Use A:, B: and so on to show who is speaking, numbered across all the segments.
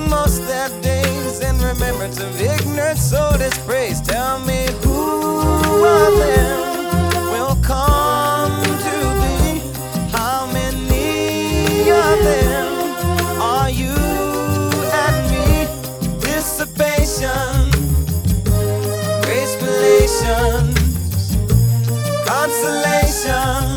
A: most their days in remembrance of ignorant soul dispraise. Tell me who of them will come to be? How many of them are you and me? Dissipation, grace relations, consolation,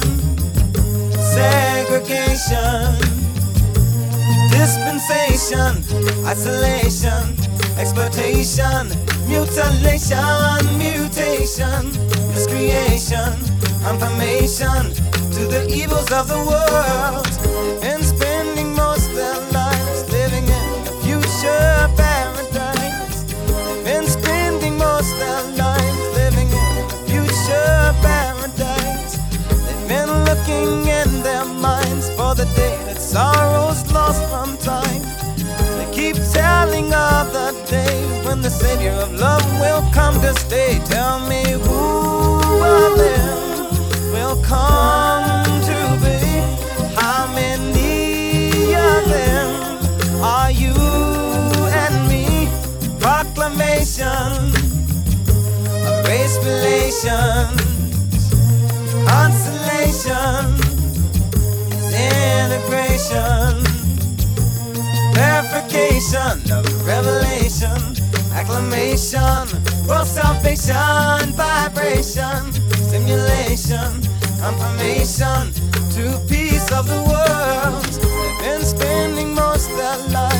A: segregation, dispensation, isolation, exploitation, mutilation, mutation, miscreation, confirmation to the evils of the world, and spending most their lives living in a future paradise, and spending most their lives living in a future paradise. They've been looking in their minds for the day that sorrow's lost from time. They keep telling of the day when the Savior of love will come to stay. Tell me who of them will come to be? How many of them are you and me? Proclamation of race relations, consolation, integration, verification of revelation, acclamation for salvation, vibration, stimulation, confirmation to peace of the world. They've been spending most their lives